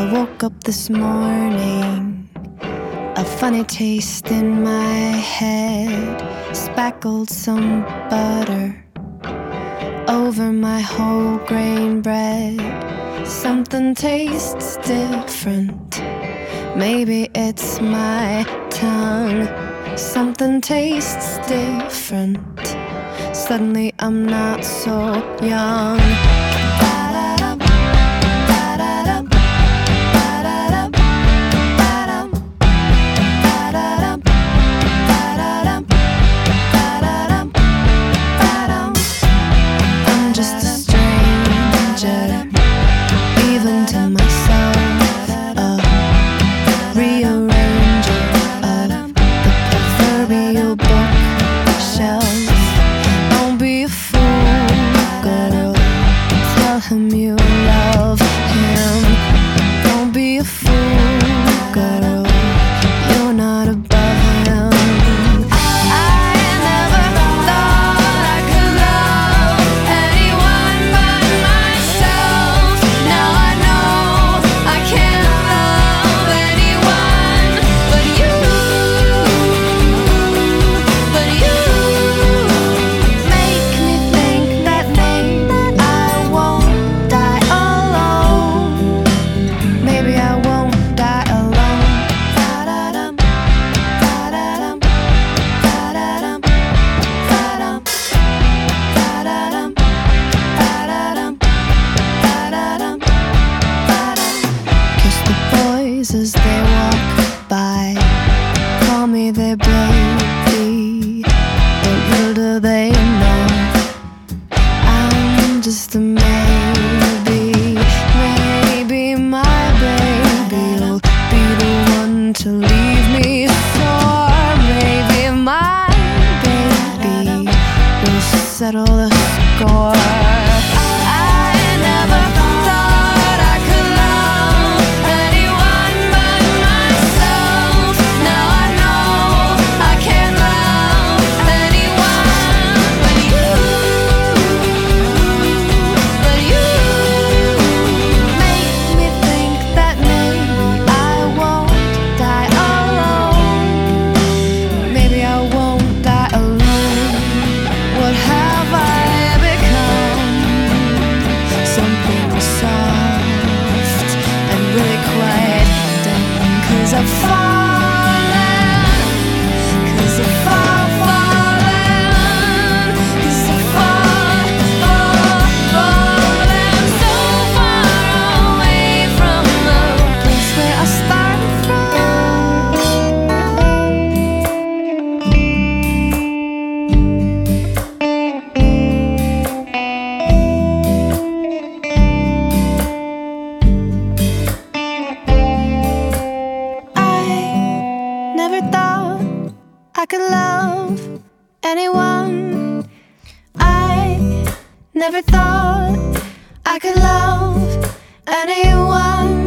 woke up this morning, a funny taste in my head, spackled some butter over my whole grain bread. Something tastes different, maybe it's my tongue. Something tastes different, suddenly I'm not so young. I'm just a stranger, even to myself, a rearranger of the proverbial bookshelf. Don't be a fool, girl, tell him you love him. Don't be a fool, girl, you're not above him. I never thought I could love anyone but myself. Now I know I can't love anyone but you. But you make me think that maybe I won't die alone. Maybe I won't die alone. Da-da-dum, da-da-dum, da-da-dum, da-dum, da-da-dum, da-da-dum, da-da-dum, da-dum. Kiss the boys as they walk by, call me their baby, but little do they know I'm just a maybe. Maybe my baby'll be the one to leave me sore. Maybe my baby will settle the score. I never thought I could love anyone but myself. Now I know I can't love anyone but you. But you make me think that maybe I won't die alone. Maybe I won't die alone. What have I become? Something soft and really quite dumb. 'Cause I've fallen, 'cause I've fallen, 'cause I've fallen so far away from the place where I started from. I never thought I could love anyone. I never thought I could love anyone